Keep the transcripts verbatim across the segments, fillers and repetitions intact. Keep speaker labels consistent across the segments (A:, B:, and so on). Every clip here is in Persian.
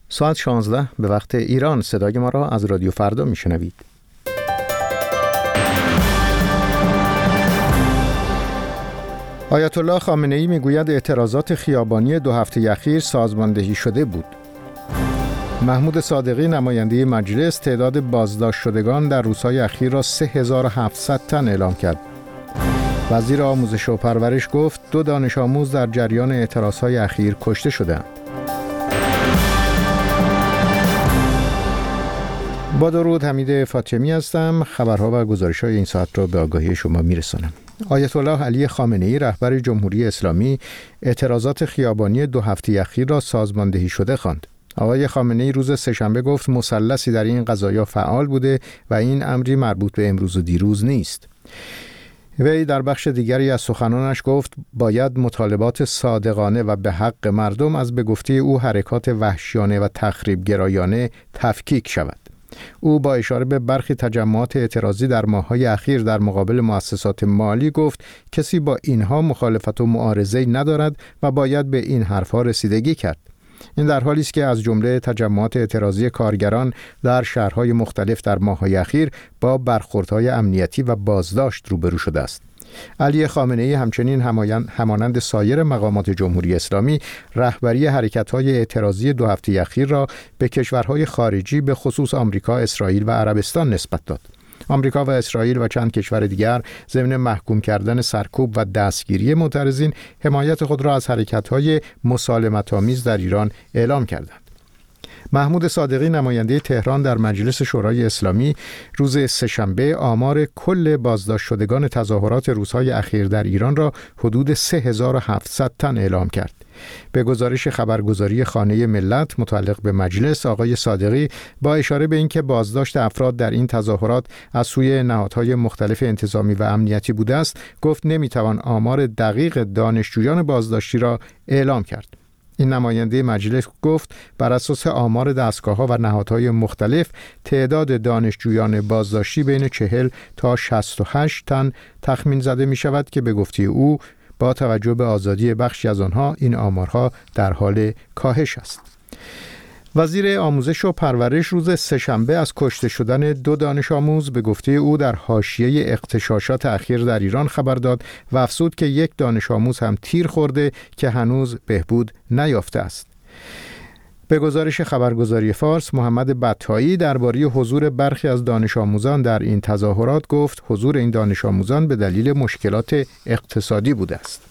A: ساعت شانزده به وقت ایران صدای ما را از رادیو فردا میشنوید. آیت الله خامنه‌ای میگوید اعتراضات خیابانی دو هفته اخیر سازماندهی شده بود. محمود صادقی نماینده مجلس تعداد بازداشت شدگان در روزهای اخیر را سه هزار و هفتصد تن اعلام کرد. وزیر آموزش و پرورش گفت دو دانش آموز در جریان اعتراضهای اخیر کشته شدند. با درود، حمید فاطمی هستم. خبرها و گزارش‌های این ساعت را به آگاهی شما میرسانم. آیت الله علی خامنه‌ای رهبر جمهوری اسلامی اعتراضات خیابانی دو هفته اخیر را سازماندهی شده خواند. آقای خامنه‌ای روز سه‌شنبه گفت مثلثی در این قضایا فعال بوده و این امری مربوط به امروز و دیروز نیست. وی در بخش دیگری از سخنانش گفت باید مطالبات صادقانه و به حق مردم از به گفته او حرکات وحشیانه و تخریب‌گرایانه تفکیک شود. او با اشاره به برخی تجمعات اعتراضی در ماه‌های اخیر در مقابل مؤسسات مالی گفت کسی با اینها مخالفت و معارضه‌ای ندارد و باید به این حرفها رسیدگی کرد. این در حالی است که از جمله تجمعات اعتراضی کارگران در شهرهای مختلف در ماه‌های اخیر با برخوردهای امنیتی و بازداشت روبرو شده است. علی خامنه‌ای همچنین همانند سایر مقامات جمهوری اسلامی رهبری حرکت‌های اعتراضی دو هفته اخیر را به کشورهای خارجی به خصوص آمریکا، اسرائیل و عربستان نسبت داد. آمریکا و اسرائیل و چند کشور دیگر ضمن محکوم کردن سرکوب و دستگیری معترضین حمایت خود را از حرکت‌های مسالمت‌آمیز در ایران اعلام کردند. محمود صادقی نماینده تهران در مجلس شورای اسلامی روز سه‌شنبه آمار کل بازداشت شدگان تظاهرات روزهای اخیر در ایران را حدود سه هزار و هفتصد تن اعلام کرد. به گزارش خبرگزاری خانه ملت متعلق به مجلس، آقای صادقی با اشاره به اینکه بازداشت افراد در این تظاهرات از سوی نهادهای مختلف انتظامی و امنیتی بوده است، گفت نمیتوان آمار دقیق دانشجویان بازداشتی را اعلام کرد. این نماینده مجلس گفت بر اساس آمار دستگاه‌ها و نهادهای مختلف تعداد دانشجویان بازداشتی بین چهل تا شصت و هشت تن تخمین زده می شود که به گفته او با توجه به آزادی بخشی از آنها این آمارها در حال کاهش است. وزیر آموزش و پرورش روز سه‌شنبه از کشته شدن دو دانش آموز به گفته او در حاشیه اغتشاشات اخیر در ایران خبر داد و افزود که یک دانش آموز هم تیر خورده که هنوز بهبود نیافته است. به گزارش خبرگزاری فارس، محمد بطایی درباره حضور برخی از دانش آموزان در این تظاهرات گفت حضور این دانش آموزان به دلیل مشکلات اقتصادی بوده است.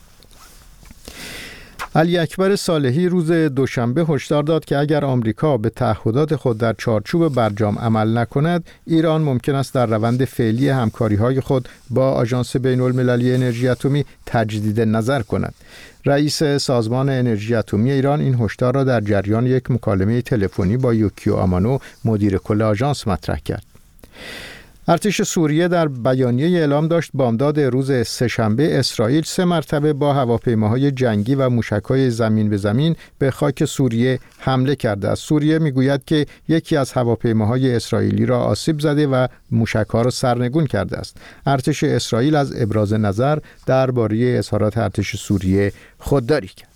A: علی اکبر صالحی روز دوشنبه هشدار داد که اگر آمریکا به تعهدات خود در چارچوب برجام عمل نکند، ایران ممکن است در روند فعلی همکاری‌های خود با آژانس بین‌المللی انرژی اتمی تجدید نظر کند. رئیس سازمان انرژی اتمی ایران این هشدار را در جریان یک مکالمه تلفنی با یوکیو آمانو مدیر کل آژانس مطرح کرد. ارتش سوریه در بیانیه اعلام داشت بامداد روز سه‌شنبه اسرائیل سه مرتبه با هواپیماهای جنگی و موشک‌های زمین به زمین به خاک سوریه حمله کرده است. سوریه میگوید که یکی از هواپیماهای اسرائیلی را آسیب زده و موشک‌ها را سرنگون کرده است. ارتش اسرائیل از ابراز نظر درباره اظهارات ارتش سوریه خودداری کرد.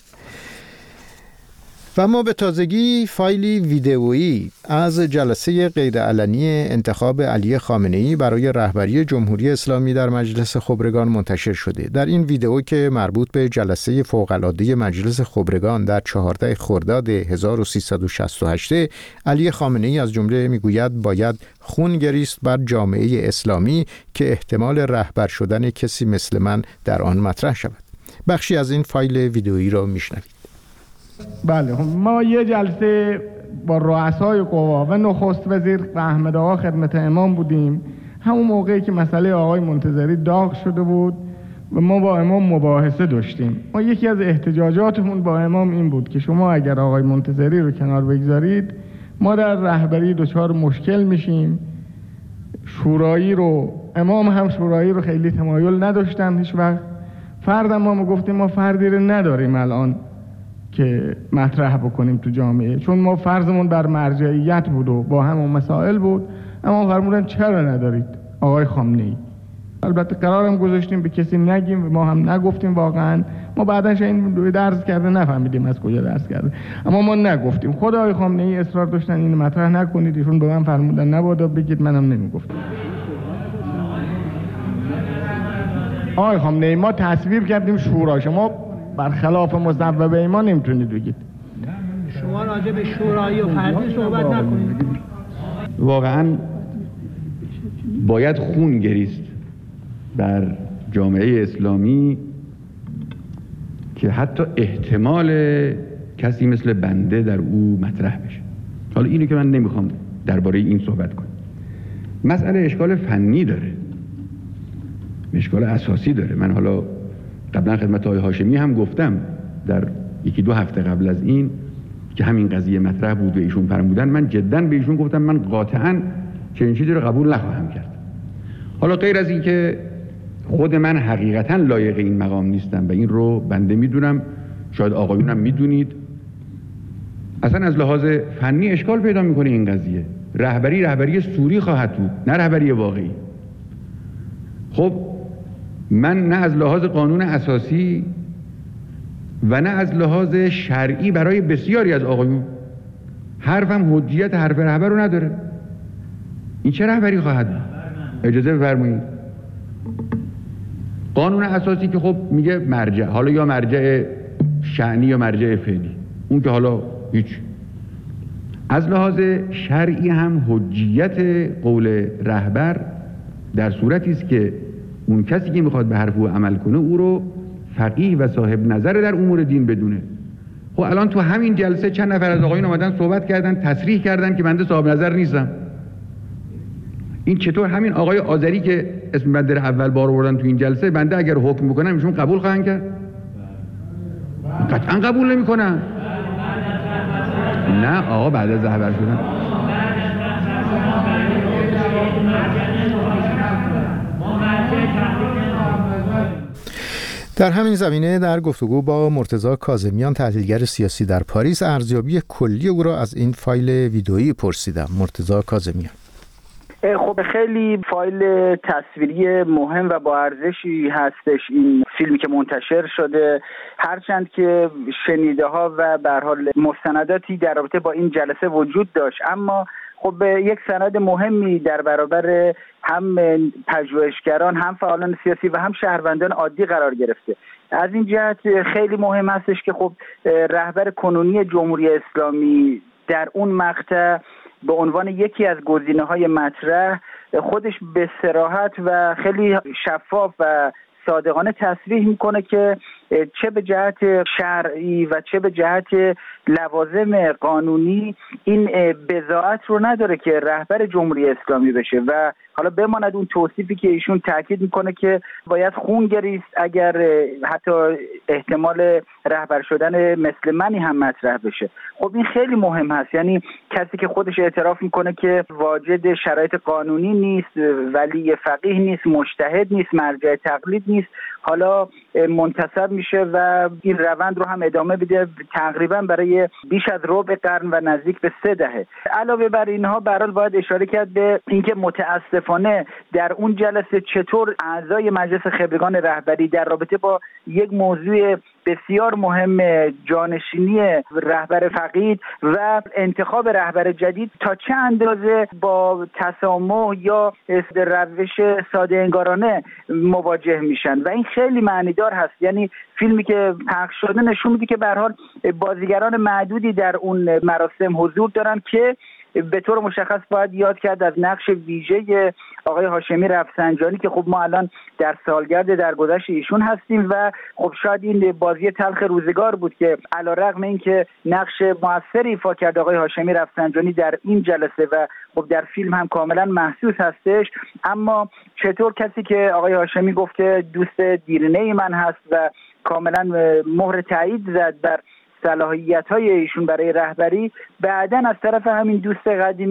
A: و ما به تازگی فایلی ویدئویی از جلسه غیرعلنی انتخاب علی خامنه‌ای برای رهبری جمهوری اسلامی در مجلس خبرگان منتشر شده. در این ویدئو که مربوط به جلسه فوق‌العاده مجلس خبرگان در چهاردهم خرداد هزار و سیصد و شصت و هشت، علی خامنه‌ای از جمله میگوید باید خون گریست بر جامعه اسلامی که احتمال رهبر شدن کسی مثل من در آن مطرح شود. بخشی از این فایل ویدئویی را میشنوید.
B: بله، ما یه جلسه با رؤسای قوا و نخست وزیر احمد آقا خدمت امام بودیم، همون موقعی که مسئله آقای منتظری داغ شده بود و ما با امام مباحثه داشتیم. ما یکی از احتجاجاتمون با امام این بود که شما اگر آقای منتظری رو کنار بگذارید ما در رهبری دچار مشکل میشیم. شورایی رو امام هم شورایی رو خیلی تمایل نداشتن هیچ وقت. فردم ما گفتیم ما فردی رو نداریم الان که مطرح بکنیم تو جامعه، چون ما فرضمون بر مرجعیت بود و با همون مسائل بود. اما فرمودن چرا ندارید آقای خامنه‌ای؟ البته قرارم گذاشتیم به کسی نگیم و ما هم نگفتیم. واقعا ما بعدش این دوی درس کرده نفهمیدیم از کجا درس کرده، اما ما نگفتیم. خود آقای خامنه ای اصرار داشتن اینو مطرح نکنید، ایشون به من فرمودن نبادا بگید، منم نمیگفتم. آقای خامنه ای ما تصویب کردیم شورا، شما برخلاف مصوبه ما نمیتونید بگید.
C: شما راجع به شورایی و فردی صحبت نکنید.
D: واقعا باید خون گریست بر جامعه اسلامی که حتی احتمال کسی مثل بنده در او مطرح بشه. حالا اینو که من نمیخوام درباره این صحبت کنم. مسئله اشکال فنی داره، اشکال اساسی داره. من حالا قبلا خدمت آقای هاشمی هم گفتم در یکی دو هفته قبل از این که همین قضیه مطرح بود و ایشون فرمودن، من جدا به ایشون گفتم من قاطعاً چنین چیزی رو قبول نخواهم کرد. حالا غیر از این که خود من حقیقتاً لایق این مقام نیستم و این رو بنده میدونم، شاید آقایونم میدونید، اصلا از لحاظ فنی اشکال پیدا میکنه این قضیه. رهبری رهبری سوری خواهد بود، نه رهبری واقعی. خب من نه از لحاظ قانون اساسی و نه از لحاظ شرعی برای بسیاری از آقایون حرفم حجیت حرف رهبر رو نداره. این چه رهبری خواهد بود؟ اجازه بفرمایید. قانون اساسی که خب میگه مرجع، حالا یا مرجع شأنی یا مرجع فعلی، اون که حالا هیچ. از لحاظ شرعی هم حجیت قول رهبر در صورتی است که اون کسی که میخواد به حرف او عمل کنه او رو فقیه و صاحب نظر در امور دین بدونه. خب الان تو همین جلسه چند نفر از آقایون اومدن صحبت کردن، تصریح کردن که بنده صاحب نظر نیستم. این چطور همین آقای آذری که اسم بنده رو اول بار آوردن تو این جلسه، بنده اگر حکم بکنم ایشون قبول خواهند کرد؟ قطعا قبول نمی‌کنن. نه آقا بعد از رهبر شدن.
A: در همین زمینه در گفتگو با مرتضی کاظمیان تحلیلگر سیاسی در پاریس ارزیابی کلی او را از این فایل ویدئویی پرسیدم. مرتضی کاظمیان:
E: خب خیلی فایل تصویری مهم و با ارزشی هستش این فیلمی که منتشر شده، هرچند که شنیده ها و به هر حال مستنداتی در رابطه با این جلسه وجود داشت، اما خب یک سند مهمی در برابر هم پژوهشگران، هم فعالان سیاسی و هم شهروندان عادی قرار گرفته. از این جهت خیلی مهم هستش که خب رهبر کنونی جمهوری اسلامی در اون مقطع به عنوان یکی از گزینه‌های مطرح خودش به صراحت و خیلی شفاف و صادقانه تصریح میکنه که چه به جهت شرعی و چه به جهت لوازم قانونی این بضاعت رو نداره که رهبر جمهوری اسلامی بشه و حالا بماند اون توصیفی که ایشون تاکید میکنه که باید خون گریست اگر حتی احتمال رهبر شدن مثل منی هم مطرح بشه. خب این خیلی مهم هست، یعنی کسی که خودش اعتراف میکنه که واجد شرایط قانونی نیست، ولی فقیه نیست، مجتهد نیست، مرجع تقلید نیست، حالا منتصب میشه و این روند رو هم ادامه بده تقریبا برای بیش از ربع قرن و نزدیک به سه دهه. علاوه بر اینها به هر حال باید اشاره کرد به اینکه متاسفانه در اون جلسه چطور اعضای مجلس خبرگان رهبری در رابطه با یک موضوع بسیار مهم جانشینی رهبر فقید و انتخاب رهبر جدید تا چه اندازه با تسامح یا روش ساده انگارانه مواجه میشن و این خیلی معنیدار هست. یعنی فیلمی که پخش شده نشون میده که به هر حال بازیگران معدودی در اون مراسم حضور دارن که به طور مشخص باید یاد کرد از نقش ویژه آقای هاشمی رفسنجانی که خب ما الان در سالگرد درگذشت ایشون هستیم و خب شاید این بازی تلخ روزگار بود که علیرغم اینکه نقش موثری ایفا کرد آقای هاشمی رفسنجانی در این جلسه و خب در فیلم هم کاملا محسوس هستش، اما چطور کسی که آقای هاشمی گفت که دوست دیرینه من هست و کاملا مهر تایید زد بر صلاحیت‌های ایشون برای رهبری، بعداً از طرف همین دوست قدیمی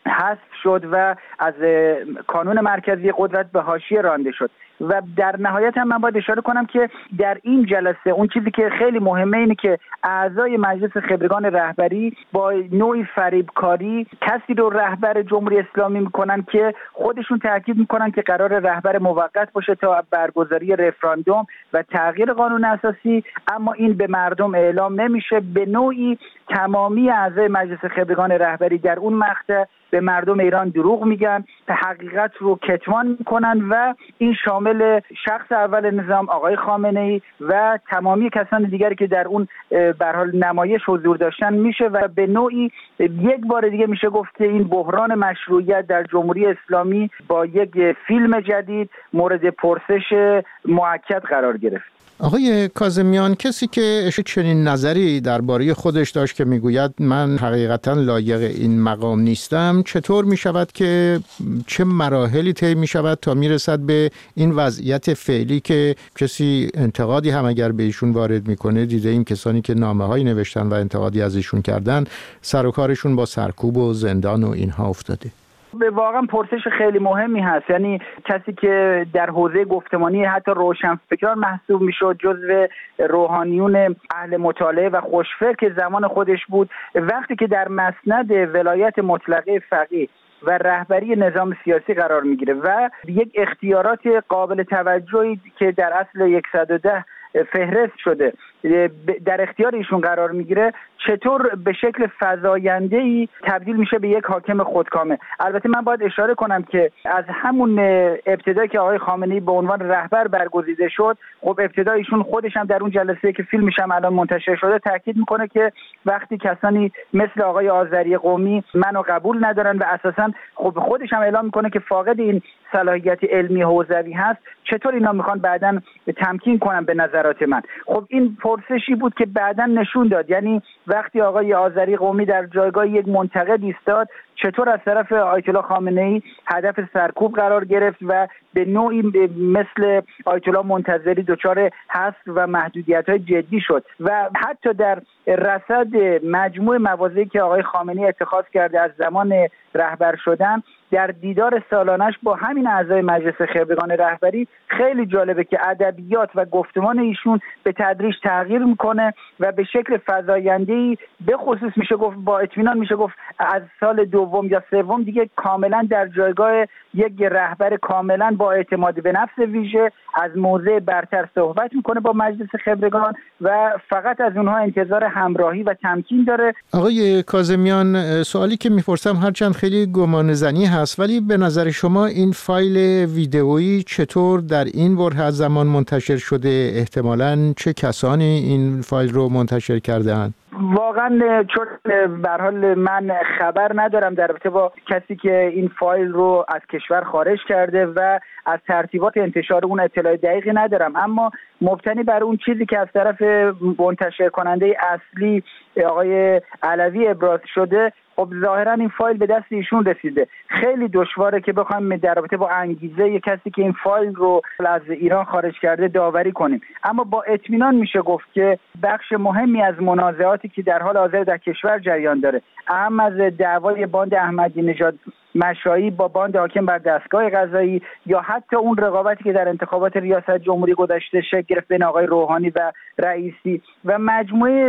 E: حذف شد و از کانون مرکزی قدرت به حاشیه رانده شد. و در نهایت هم من باید اشاره کنم که در این جلسه اون چیزی که خیلی مهمه اینه که اعضای مجلس خبرگان رهبری با نوعی فریبکاری کسی رو رهبر جمهوری اسلامی میکنن که خودشون تاکید میکنن که قرار رهبر موقت باشه تا برگزاری رفراندوم و تغییر قانون اساسی، اما این به مردم اعلام نمیشه. به نوعی تمامی اعضای مجلس خبرگان رهبری در اون مقطع به مردم ایران دروغ میگن، حقیقت رو کتمان میکنن و این شامل شخص اول نظام آقای خامنه‌ای و تمامی کسان دیگری که در اون به هر حال نمایش حضور داشتن میشه و به نوعی یک بار دیگه میشه گفت که این بحران مشروعیت در جمهوری اسلامی با یک فیلم جدید مورد پرسش موکد قرار گرفت.
A: آقای کاظمیان، کسی که چنین نظری درباره خودش داشت که میگوید من حقیقتا لایق این مقام نیستم، چطور میشود که چه مراحلی طی میشود تا میرسد به این وضعیت فعلی که کسی انتقادی هم اگر به ایشون وارد میکنه، دیده ایم کسانی که نامه‌هایی نوشتن و انتقادی از ایشون کردن سر و کارشون با سرکوب و زندان و اینها افتاده؟
E: به واقعا پرسش خیلی مهمی هست. یعنی کسی که در حوزه گفتمانی حتی روشنفکران محسوب میشد، جزو روحانیون اهل مطالعه و خوشفکر که زمان خودش بود، وقتی که در مسند ولایت مطلقه فقیه و رهبری نظام سیاسی قرار میگیره و یک اختیارات قابل توجهی که در اصل صد و ده فهرست شده در اختیار ایشون قرار میگیره، چطور به شکل فزاینده‌ای تبدیل میشه به یک حاکم خودکامه. البته من باید اشاره کنم که از همون ابتدا که آقای خامنه‌ای به عنوان رهبر برگزیده شد، خب ابتدا ایشون خودش هم در اون جلسه که فیلمش هم الان منتشر شده تاکید میکنه که وقتی کسانی مثل آقای آذری قومی منو قبول ندارن و اساسا خب خودش هم اعلام میکنه که فاقد این صلاحیت علمی حوزوی هست، چطور اینا میخوان بعداً تمکین کنن به نظرات من. خب این پرسشی بود که بعداً نشون داد، یعنی وقتی آقای آذری قومی در جایگاه یک منتقد ایستاد، چطور از طرف آیت الله خامنه‌ای هدف سرکوب قرار گرفت و به نوعی مثل آیت الله منتظری دچار حذف و محدودیت‌های جدی شد و حتی در رصد مجموع مواضعی که آقای خامنه‌ای اتخاذ کرده از زمان رهبر شدن، در دیدار سالانش با همین اعضای مجلس خبرگان رهبری خیلی جالبه که ادبیات و گفتمان ایشون به تدریج تغییر میکنه و به شکل فزاینده‌ای به خصوص میشه گفت با اطمینان میشه گفت از سال دوم یا سوم دیگه کاملا در جایگاه یک رهبر کاملا با اعتماد به نفس ویژه از موضع برتر صحبت میکنه با مجلس خبرگان و فقط از اونها انتظار همراهی و تمکین داره.
A: آقای کاظمیان، سوالی که میپرسم هرچند خیلی گمانه‌زنی هست، ولی به نظر شما این فایل ویدئویی چطور در این بره از زمان منتشر شده؟ احتمالاً چه کسانی این فایل رو منتشر کرده‌اند؟
E: واقعا چون به هر حال من خبر ندارم در رابطه با کسی که این فایل رو از کشور خارج کرده و از ترتیبات انتشار اون اطلاع دقیقی ندارم، اما مبتنی بر اون چیزی که از طرف منتشر کننده اصلی آقای علوی ابراز شده، خب ظاهرا این فایل به دست ایشون رسیده. خیلی دشواره که بخوایم در رابطه با انگیزه یک کسی که این فایل رو از ایران خارج کرده داوری کنیم، اما با اطمینان میشه گفت که بخش مهمی از منازعاتی که در حال حاضر در کشور جریان داره، اهم از دعوای باند احمدی نژاد مشایی با باند حاکم بر دستگاه قضایی یا حتی اون رقابتی که در انتخابات ریاست جمهوری گذشته شکل گرفت بین آقای روحانی و رئیسی و مجموعه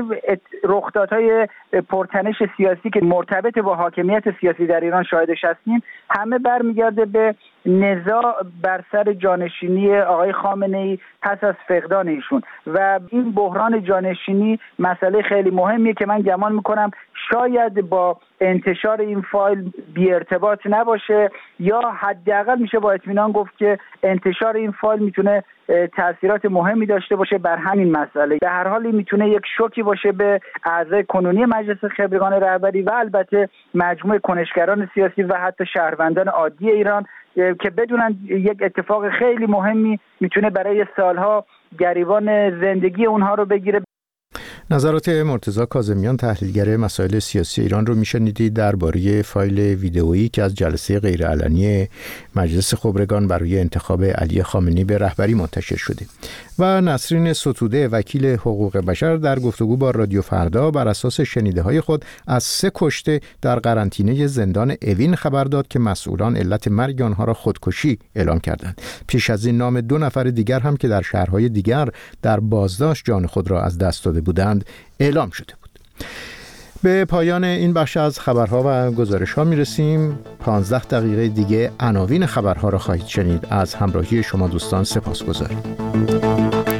E: رخدادهای پرتنش سیاسی که مرتبط با حاکمیت سیاسی در ایران شاهدش هستیم، همه برمیگرده به نزاع بر سر جانشینی آقای خامنه‌ای پس از فقدان ایشون و این بحران جانشینی مسئله خیلی مهمیه که من گمان میکنم شاید با انتشار این فایل بی ارتباط نباشه یا حداقل میشه با اطمینان گفت که انتشار این فایل میتونه تأثیرات مهمی داشته باشه بر همین مسئله. به هر حال میتونه یک شوکی باشه به اعضای کنونی مجلس خبرگان رهبری و البته مجموعه کنشگران سیاسی و حتی شهروندان عادی ایران که بدونن یک اتفاق خیلی مهمی میتونه برای سالها گریبان زندگی اونها رو بگیره.
A: نظرات مرتضی کاظمیان تحلیلگر مسائل سیاسی ایران رو میشنیدید درباره فایل ویدئویی که از جلسه غیرعلنی مجلس خبرگان برای انتخاب علی خامنه‌ای به رهبری منتشر شده. و نسرین ستوده وکیل حقوق بشر در گفتگو با رادیو فردا بر اساس شنیده‌های خود از سه کشته در قرنطینه زندان اوین خبر داد که مسئولان علت مرگ آنها را خودکشی اعلام کردند. پیش از این نام دو نفر دیگر هم که در شهرهای دیگر در بازداشت جان خود را از دست داده بودند اعلام شده بود. به پایان این بخش از خبرها و گزارش‌ها می‌رسیم. پانزده دقیقه دیگه عناوین خبرها را خواهید شنید. از همراهی شما دوستان سپاسگزاریم.